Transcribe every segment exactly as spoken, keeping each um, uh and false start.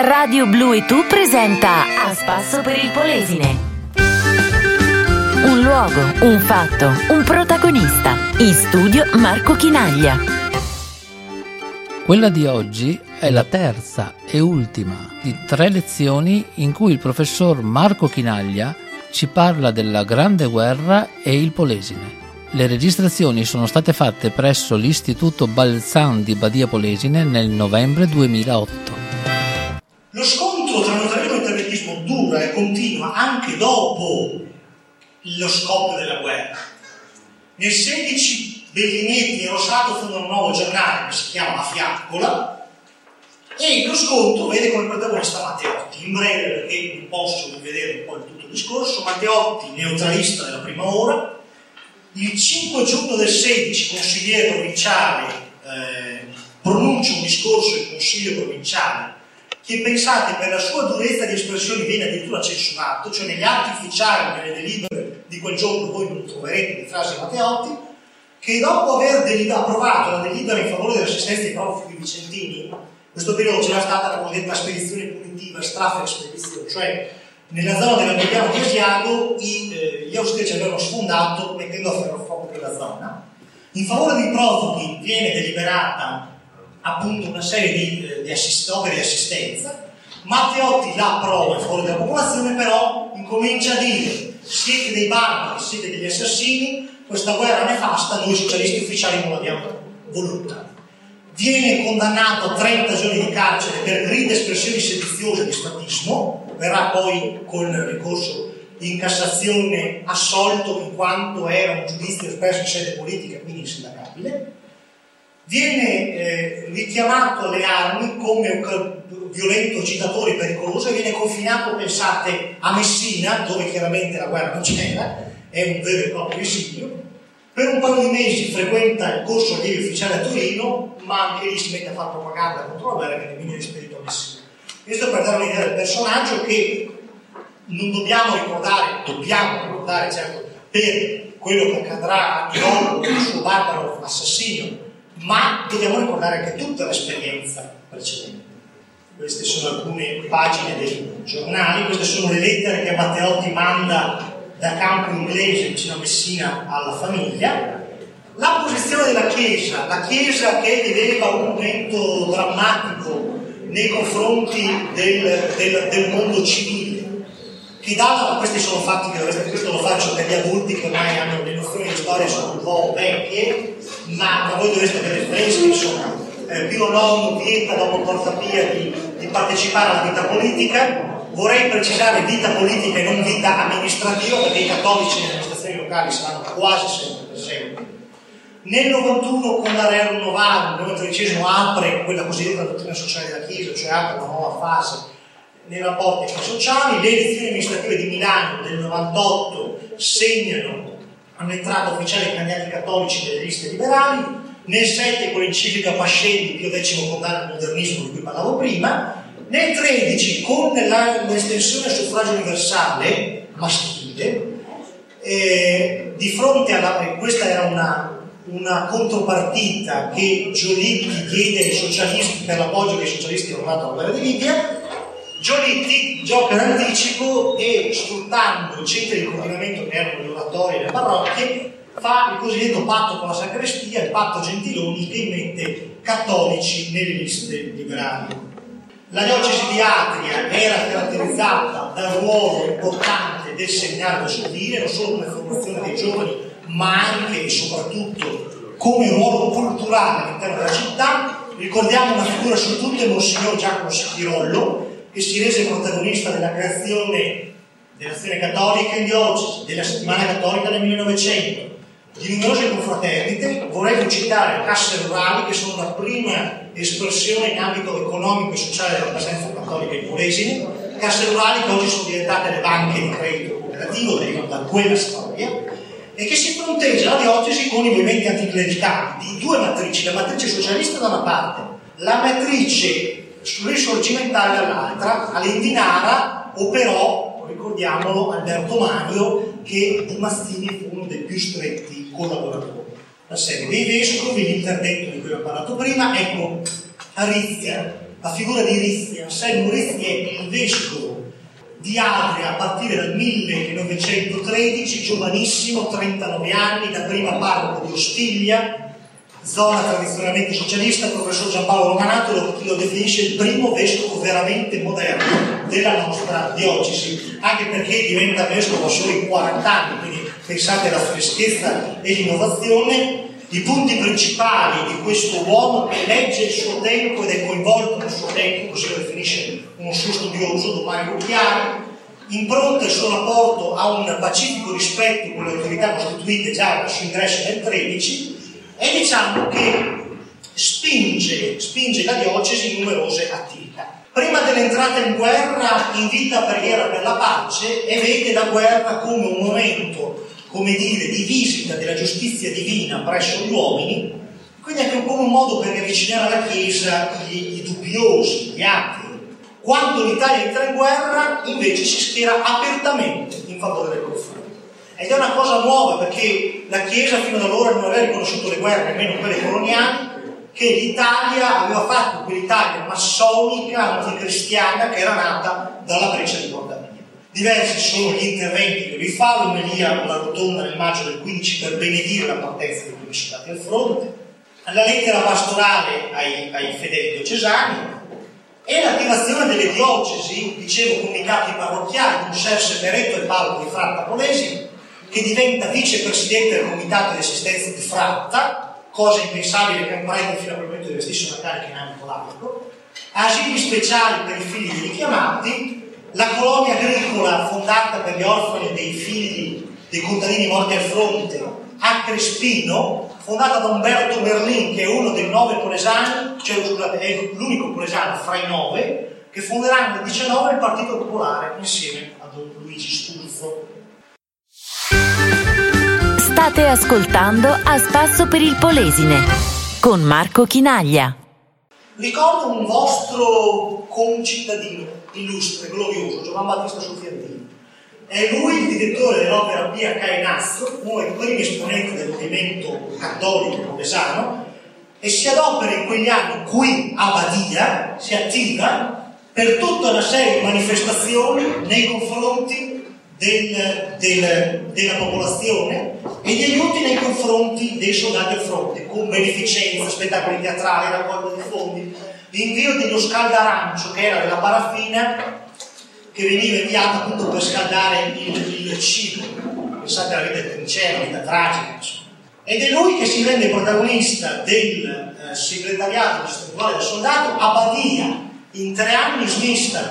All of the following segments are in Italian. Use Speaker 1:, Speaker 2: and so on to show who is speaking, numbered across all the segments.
Speaker 1: Radio Blu e Tu presenta A Spasso per il Polesine. Un luogo, un fatto, un protagonista. In studio Marco Chinaglia.
Speaker 2: Quella di oggi è la terza e ultima di tre lezioni in cui il professor Marco Chinaglia ci parla della Grande Guerra e il Polesine. Le registrazioni sono state fatte presso l'Istituto Balzan di Badia Polesine nel novembre duemilaotto.
Speaker 3: Lo scontro tra notarismo e interventismo dura e continua anche dopo lo scoppio della guerra. Nel sedici Bellinetti e Rosato fondano un nuovo giornale che si chiama La Fiaccola e lo scontro vede come protagonista Matteotti. In breve, perché non posso vedere un po' il tutto il discorso, Matteotti, neutralista della prima ora, il cinque giugno del sedici, consigliere provinciale, eh, pronuncia un discorso in consiglio provinciale che, pensate, per la sua durezza di espressioni viene addirittura censurato, cioè negli atti ufficiali, nelle delibere di quel giorno voi non troverete di frasi Matteotti, che dopo aver delib- approvato la delibera in favore dell'assistenza ai profughi vicentini, in questo periodo c'era stata la cosiddetta spedizione punitiva, Strafe Expedition, cioè nella zona dell'Albergano di Asiago i, eh, gli austriaci avevano sfondato mettendo a ferro fuoco quella zona. In favore dei profughi viene deliberata appunto una serie di, eh, di assist- opere di assistenza. Matteotti la approva in favore della popolazione, però incomincia a dire: siete dei barbari, siete degli assassini, questa guerra nefasta noi socialisti ufficiali non l'abbiamo voluta. Viene condannato a trenta giorni di carcere per grida espressioni sediziose di statismo, verrà poi con ricorso in Cassazione assolto in quanto era un giudizio espresso in sede politica, quindi insindacabile. Viene eh, richiamato alle armi come un violento agitatore pericoloso e viene confinato, pensate, a Messina, dove chiaramente la guerra non c'era, è un vero e proprio esilio. Per un paio di mesi frequenta il corso allievi ufficiali a Torino, ma anche lì si mette a fare propaganda contro la guerra che ne viene rispedito a Messina. Questo per dare un'idea del personaggio che non dobbiamo ricordare, dobbiamo ricordare certo per quello che accadrà anche dopo il suo barbaro assassinio, ma dobbiamo ricordare anche tutta l'esperienza precedente. Queste sono alcune pagine dei giornali, queste sono le lettere che Matteotti manda da campo inglese vicino a Messina alla famiglia. La posizione della Chiesa, la Chiesa che viveva un momento drammatico nei confronti del, del, del mondo civile, che data, questi sono fatti che dovreste, questo lo faccio per gli adulti che ormai hanno le nozioni di storia sono un po' vecchie, ma, ma voi dovreste avere fresche, insomma. Eh, Pio nono vieta dopo Porta Pia di, di partecipare alla vita politica. Vorrei precisare vita politica e non vita amministrativa, perché i cattolici nelle amministrazioni locali saranno quasi sempre presenti. Nel novantuno, con la Rerum Novarum, Leone tredicesimo apre quella cosiddetta dottrina sociale della Chiesa, cioè apre una nuova fase nei rapporti sociali. Le elezioni amministrative di Milano del novantotto segnano un'entrata ufficiale ai candidati cattolici delle liste liberali. Nel sette, con l'enciclica Pascelli, Pio decimo condanna il modernismo di cui parlavo prima. Nel tredici, con la, l'estensione al suffragio universale maschile, eh, di fronte alla, questa era una, una contropartita che Giolitti diede ai socialisti per l'appoggio che i socialisti avevano dato alla guerra di Libia. Giolitti gioca in anticipo e, sfruttando i centri di coordinamento che erano gli oratori e le parrocchie, fa il cosiddetto patto con la sacrestia, il patto Gentiloni, che immette cattolici nelle liste liberali. La diocesi di Atria era caratterizzata dal ruolo importante del seminario vescovile, non solo come formazione dei giovani, ma anche e soprattutto come ruolo culturale all'interno della città. Ricordiamo una figura su tutte, Monsignor Giacomo Schirollo, che si rese protagonista della creazione dell'azione cattolica in diocesi, della settimana cattolica del millenovecento, di numerose confraternite. Vorrei citare casse rurali, che sono la prima espressione in ambito economico e sociale della presenza cattolica in Polesine. Casse rurali che oggi sono diventate le banche di credito cooperativo, derivano da quella storia, e che si fronteggia la diocesi con i movimenti anticlericali di due matrici: la matrice socialista da una parte, la matrice risorgimentale dall'altra. All'Indinara operò, ricordiamolo, Alberto Manio, che di Mazzini fu uno dei più stretti collaboratori. La serie dei vescovi, l'interdetto di cui ho parlato prima. Ecco, Arizia la figura di Rizzi. Anselmo Rizzi è il vescovo di Adria a partire dal millenovecentotredici, giovanissimo, trentanove anni, da prima parroco di Ostiglia, zona tradizionalmente socialista. Il professor Giampaolo Romanato lo, lo definisce il primo vescovo veramente moderno della nostra diocesi, anche perché diventa vescovo solo in quaranta anni, quindi pensate alla freschezza e l'innovazione. I punti principali di questo uomo che legge il suo tempo ed è coinvolto nel suo tempo, così lo definisce uno suo studioso, Don Mario Chiari, impronta il suo rapporto a un pacifico rispetto con le autorità costituite già al suo ingresso nel tredici, e diciamo che spinge, spinge la diocesi in numerose attività. Prima dell'entrata in guerra invita a preghiera per la pace e vede la guerra come un momento, come dire, di visita della giustizia divina presso gli uomini, quindi anche un po' un modo per avvicinare alla Chiesa gli, i dubbiosi, gli atei. Quando l'Italia entra in guerra, invece si schiera apertamente in favore del conflitto. Ed è una cosa nuova, perché la Chiesa fino ad allora non aveva riconosciuto le guerre, nemmeno quelle coloniali, che l'Italia aveva fatto, quell'Italia massonica, anticristiana, che era nata dalla breccia di Porta Pia. Diversi sono gli interventi che lui fa, l'omelia alla rotonda nel maggio del quindici per benedire la partenza dei primi soldati al fronte, la lettera pastorale ai, ai fedeli diocesani e l'attivazione delle diocesi, dicevo, comunicati parrocchiali, con Ser Seperetto e parroco di Fratta Polesine, che diventa vicepresidente del comitato di assistenza di Fratta, cosa impensabile che un prete fino a quel momento vestisse una carica in ambito laico, asili speciali per i figli dei richiamati, la colonia agricola fondata per gli orfani dei figli dei contadini morti al fronte a Crespino, fondata da Umberto Merlin, che è uno dei nove polesani, cioè scusate, è l'unico polesano fra i nove, che fonderanno nel diciannove il Partito Popolare insieme a Don Luigi Sturzo.
Speaker 1: State ascoltando A Spasso per il Polesine con Marco Chinaglia.
Speaker 3: Ricordo un vostro concittadino illustre, glorioso, Giovan Battista Soffiandini. È lui il direttore dell'Opera Pia Cainazzo, uno dei primi esponenti del movimento cattolico polesano, e si adopera in quegli anni qui a Badia, si attiva per tutta una serie di manifestazioni nei confronti del, del, della popolazione e di aiuti nei confronti dei soldati al fronte, con beneficenza, spettacoli teatrali, raccolta di fondi, l'invio dello scaldarancio, che era della paraffina che veniva inviata appunto per scaldare il, il cibo. Pensate alla vita del trincea, la vita tragica, insomma. Ed è lui che si rende protagonista del eh, segretariato distrettuale del soldato. A Badia in tre anni smista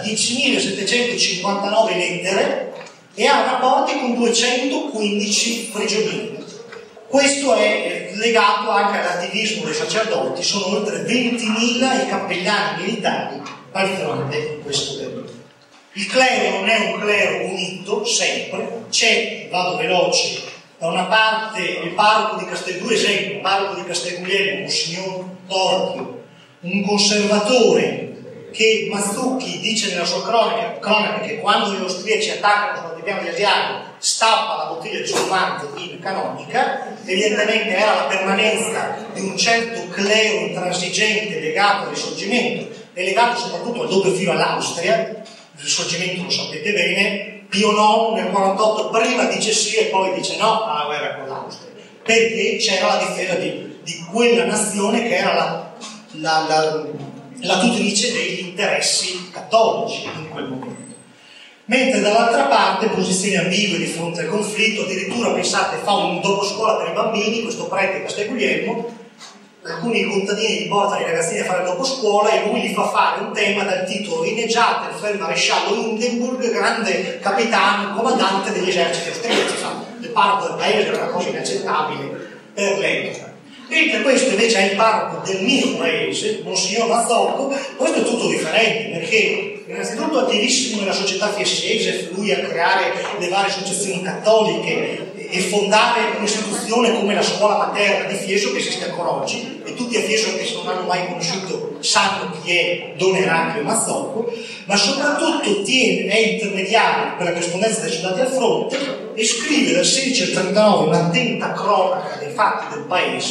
Speaker 3: diecimilasettecentocinquantanove lettere e ha rapporti con duecentoquindici prigionieri. Questo è legato anche all'attivismo dei sacerdoti, sono oltre ventimila i cappellani militari al fronte in questo periodo. Il clero non è un clero unito sempre, c'è, vado veloce, da una parte il parroco di Castelguglielmo, esempio, il parroco di Castelguglielmo, Monsignor Torchio, un conservatore che Mazzucchi dice nella sua cronaca, cronaca che quando gli austriaci attaccano sul altipiano di Asiago stampa la bottiglia di spumante in canonica. Evidentemente era la permanenza di un certo clero intransigente legato al risorgimento e legato soprattutto al doppio filo all'Austria. Il risorgimento, lo sapete bene, Pio nono nel quarantotto prima dice sì e poi dice no alla guerra con l'Austria, perché c'era la difesa di, di quella nazione che era la, la, la, la tutrice degli interessi cattolici in quel momento. Mentre dall'altra parte posizioni ambigue di fronte al conflitto, addirittura pensate fa un dopo scuola per i bambini, questo prete Castelguglielmo, alcuni contadini gli portano i ragazzini a fare il dopo scuola e lui gli fa fare un tema dal titolo Inneggiate il feldmaresciallo Hindenburg, grande capitano, comandante degli eserciti austriaci. Il parroco del paese era una cosa inaccettabile per l'epoca. Mentre questo invece è il parroco del mio paese, Monsignor Mazzocco. Questo è tutto differente, perché innanzitutto attivissimo nella società fiesese, lui a creare le varie associazioni cattoliche e fondare un'istituzione come la scuola materna di Fieso che esiste ancora oggi, e tutti a Fieso che non hanno mai conosciuto sanno chi è Don Eraclio Mazzocco, ma soprattutto tiene, è intermediario per la corrispondenza dei soldati al fronte e scrive dal sedici al trentanove un'attenta cronaca dei fatti del paese,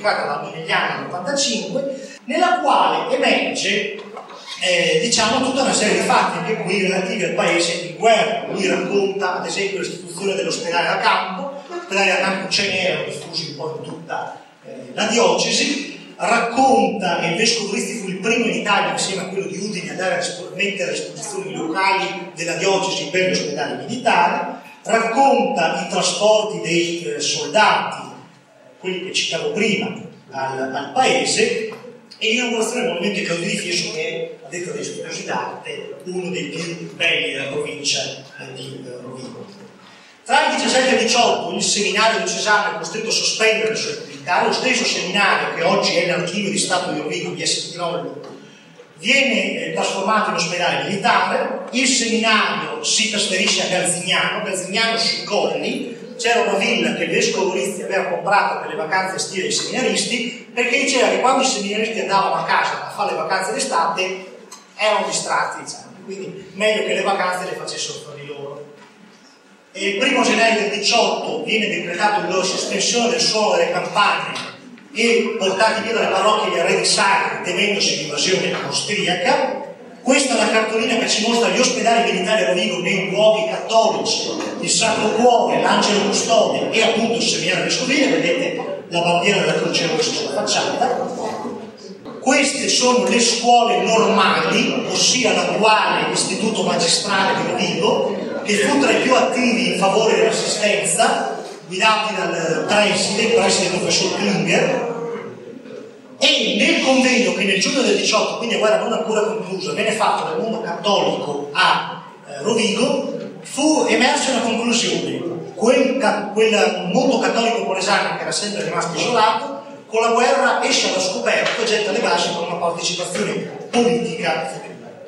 Speaker 3: pubblicata negli anni novantacinque, nella quale emerge eh, diciamo tutta una serie di fatti, anche qui relativi al paese in guerra. Lui racconta ad esempio l'istituzione dell'ospedale da campo. L'ospedale da campo ce n'erano diffusi un po' in tutta eh, la diocesi. Racconta che il vescovo Risti fu il primo in Italia, insieme a quello di Udine, a dare a mettere a disposizione locali della diocesi per gli ospedali militari. Racconta i trasporti dei eh, soldati, quelli che citavo prima, al, al paese, e l'inaugurazione del monumento ai caduti di Fiesco, che è, a detta degli studiosi d'arte, uno dei più belli della provincia eh, di eh, Rovigo. Tra il diciassette e il diciotto il seminario diocesano è costretto a sospendere le sue attività. Lo stesso seminario, che oggi è l'archivio di Stato di Rovigo, via Settinollo, viene eh, trasformato in ospedale militare. Il seminario si trasferisce a Garzignano, Garzignano sui Colli. C'era una villa che il vescovo Risti aveva comprato per le vacanze estive dei seminaristi, perché diceva che quando i seminaristi andavano a casa a fare le vacanze d'estate erano distratti, diciamo, quindi meglio che le vacanze le facessero fra di loro. E il primo gennaio del diciotto viene decretato la sospensione del suono delle campane e portati via dalle parrocchie gli arredi sacri, temendosi l'invasione austriaca. Questa è la cartolina che ci mostra gli ospedali militari a Rovigo nei luoghi cattolici, il Sacro Cuore, l'Angelo Custode e appunto il seminario vescovile. Vedete la bandiera della Croce Rossa sulla facciata. Queste sono le scuole normali, ossia l'attuale Istituto Magistrale di Rovigo, che fu tra i più attivi in favore dell'assistenza, guidati dal preside, il preside professor Klinger. E nel convegno che nel giugno del diciotto, quindi a guerra non ancora conclusa, venne fatto dal mondo cattolico a eh, Rovigo, fu emersa una conclusione. Quel, ca- quel mondo cattolico polesano, che era sempre rimasto isolato, con la guerra esce allo scoperto e getta le basi per una partecipazione politica.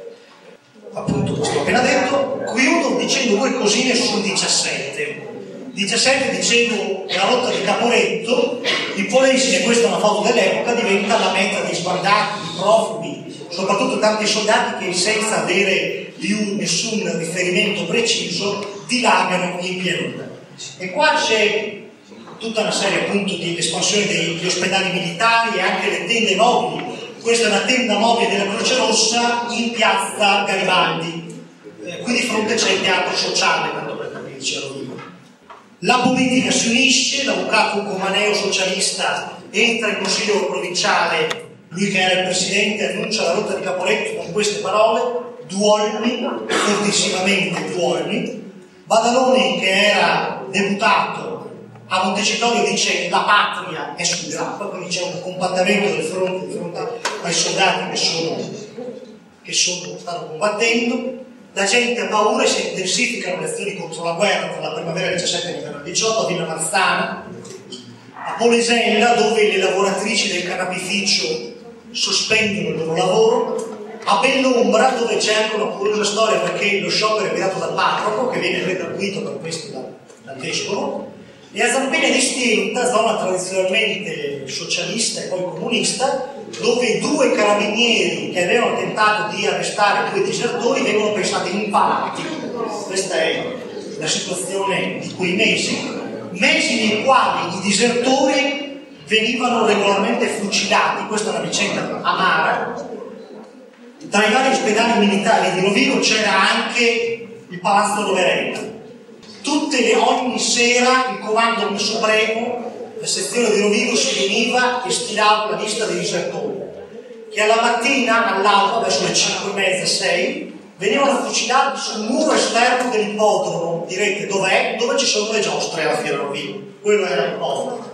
Speaker 3: Appunto, questo ho appena detto. Chiudo dicendo due cosine sul diciassette. diciassette, dicevo, la rotta di Caporetto. Il Polesine, questa è una foto dell'epoca, diventa la meta di sbandati, di profughi, soprattutto tanti soldati che senza avere più nessun riferimento preciso dilagano in pianura. E qua c'è tutta una serie appunto di espansione degli ospedali militari e anche le tende mobili. Questa è una tenda mobile della Croce Rossa in piazza Garibaldi, eh, qui di fronte c'è il teatro sociale, tanto per capirci a Rovigo. La politica si unisce, l'avvocato Comaneo socialista entra in consiglio provinciale, lui che era il presidente annuncia la rotta di Caporetto con queste parole: Duolmi, fortissimamente Duolmi. Badaloni, che era deputato a Montecitorio, dice la patria è sul grappa, quindi c'è un compattamento del fronte di fronte ai soldati che sono, che sono, stanno combattendo. La gente ha paura e si intensificano le azioni contro la guerra tra la primavera del diciassette e l'inverno del diciotto a Villa Marzana, a Polesella, dove le lavoratrici del canapificio sospendono il loro lavoro, a Bellombra, dove c'è anche una curiosa storia perché lo sciopero è guidato dal parroco, che viene redarguito per questo dal, dal vescovo, e a Zampena di Stienta, zona tradizionalmente socialista e poi comunista, dove due carabinieri che avevano tentato di arrestare due disertori vengono pensati impalati. Questa è la situazione di quei mesi, mesi nei quali i disertori venivano regolarmente fucilati. Questa è una vicenda amara. Tra i vari ospedali militari di Rovigo c'era anche il Palazzo Roverella. Tutte le, ogni sera il comando supremo, la sezione di Rovigo, si riuniva e stilava la lista dei disertori, che alla mattina, all'alba, verso le cinque e mezza, sei, venivano fucilati sul muro esterno dell'ippodromo. Direte, dov'è? Dove ci sono le giostre alla Fiera Rovigo. Quello era l'ippodromo.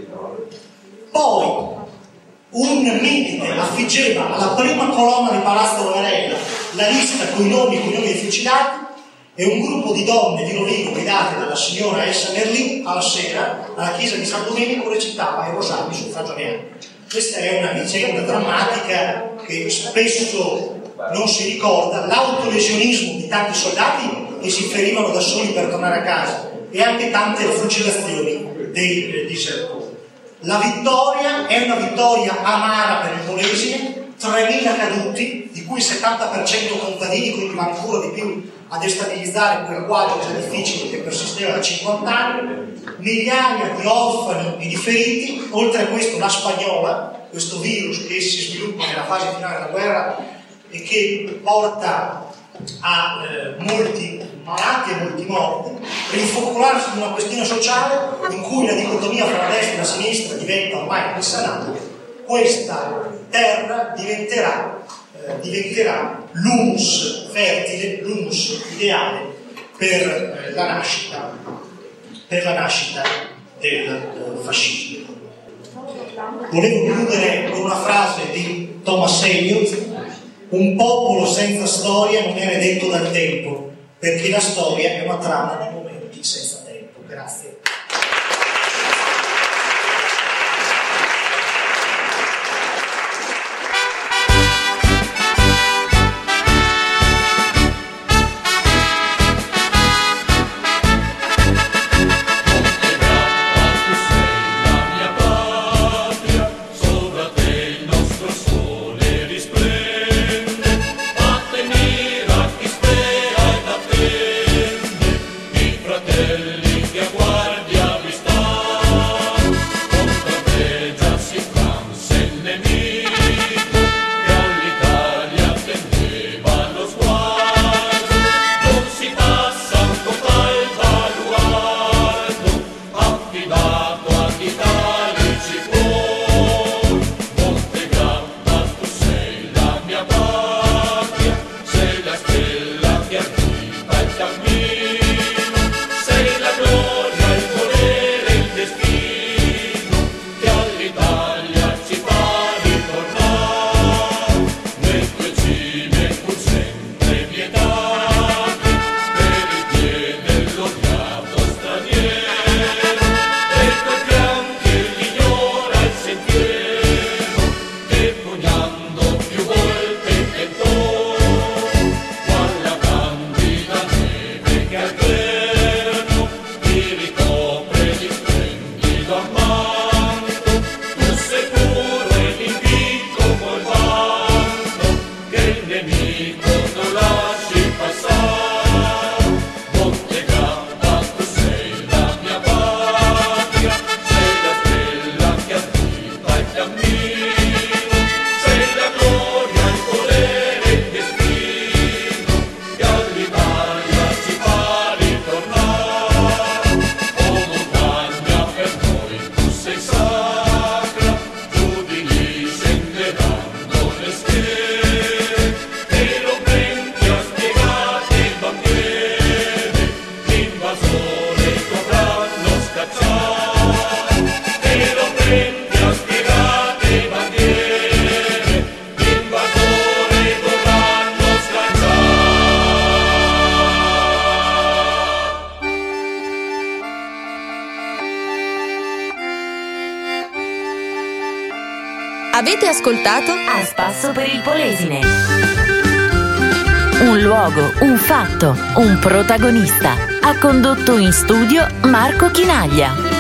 Speaker 3: Poi un milite affiggeva alla prima colonna di Palazzo Roverella la lista con i nomi, con i nomi dei fucilati, e un gruppo di donne di Rovigo guidate dalla signora Elsa Merlin alla sera alla chiesa di San Domenico recitava i rosario sul suffragio bianco. Questa è una vicenda drammatica che spesso non si ricorda, l'autolesionismo di tanti soldati che si ferivano da soli per tornare a casa e anche tante fucilazioni dei eh, disertori. La vittoria è una vittoria amara per il Polesine, tremila caduti, di cui il settanta per cento contadini, quindi va ancora di più a destabilizzare quel quadro già difficile che persisteva da cinquanta anni, migliaia di orfani e di feriti, oltre a questo la spagnola, questo virus che si sviluppa nella fase finale della guerra e che porta a eh, molti malati e molti morti, rinfocolarsi in una questione sociale in cui la dicotomia fra la destra e la sinistra diventa ormai insanata. Questa terra diventerà, eh, diventerà l'humus fertile, l'humus ideale per eh, la nascita, per la nascita del eh, fascismo. Volevo chiudere con una frase di Thomas Eliot: un popolo senza storia non è redetto dal tempo, perché la storia è una trama di momenti senza tempo. Grazie.
Speaker 1: Avete ascoltato A Spasso per il Polesine. Un luogo, un fatto, un protagonista. Ha condotto in studio Marco Chinaglia.